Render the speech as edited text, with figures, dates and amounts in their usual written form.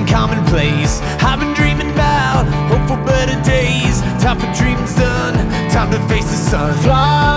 commonplace. I've been dreaming about hope for better days. Time for dreams done, time to face the sun. Fly